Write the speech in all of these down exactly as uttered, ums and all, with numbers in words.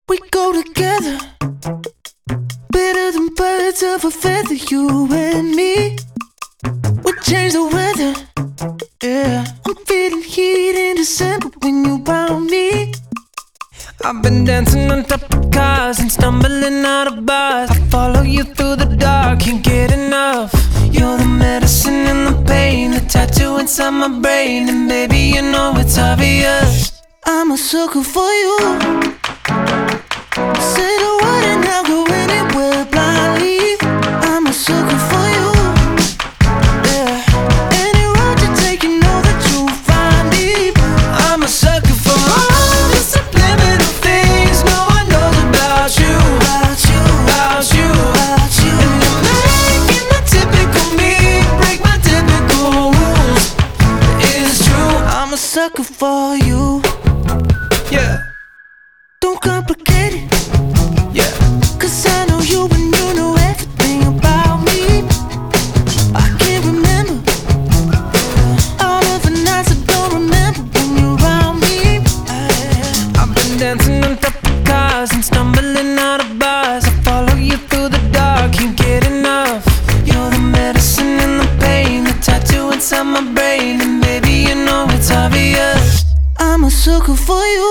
We go together, better than birds of a feather, you and me. We change the weather, yeah. I'm feeling heat in December when you found me. I've been dancing on top of cars and stumbling out of bars. I follow you through the dark, can't get enough. You're the medicine and the pain, the tattoo inside my brain. And baby, you know it's obvious, I'm a sucker for you. Say the word and I'll go anywhere blindly. I'm a sucker for you, yeah. Any road you take, you know that you'll find me. I'm a sucker for all the subliminal things no one knows about you, About you, about you, about you. And you're making the typical me break my typical rules. It's true, I'm a sucker for you. yeah, Don't complicate it, yeah. cause I know you and you know everything about me. I can't remember all of the nights I don't remember when you're around me. I've been dancing on top of cars and stumbling out of bars. I follow you through the dark, can't get enough. You're the medicine and the pain, the tattoo inside my brain. And baby, you know it's obvious, I'm a sucker for you.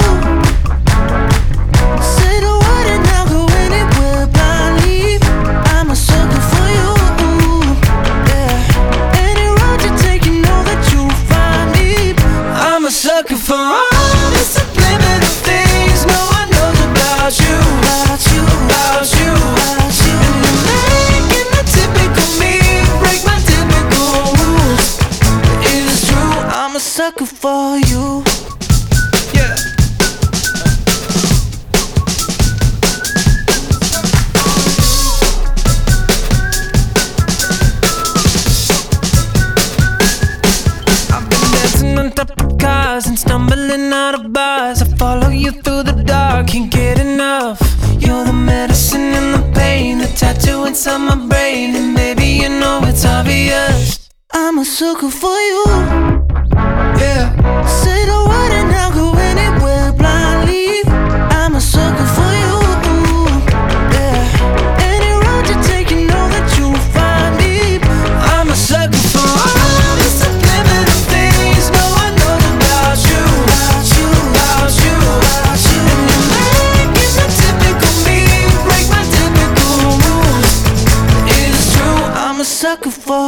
Say the word and I'll go anywhere blindly. I'm a sucker for you, yeah. Any road you take, you know that you'll find me. I'm a sucker for all the subliminal things no one knows about you, About you, about you, about you. And you're making the typical me break my typical rules. It's true, I'm a sucker for you. yeah. I've been dancing on top of cars and stumbling out of bars. I follow you through the dark, can't get enough. You're the medicine and the pain, the tattoo inside my brain. And baby, you know it's obvious, I'm a sucker for you. yeah. Say the word and I'll go anywhere blindly. I'm a sucker for you, yeah. Any road you take, you know that you'll find me. I'm a sucker for all the subliminal things no one knows about you, About you, about you, about you. And you're making the typical me break my typical rules. It's true, I'm a sucker for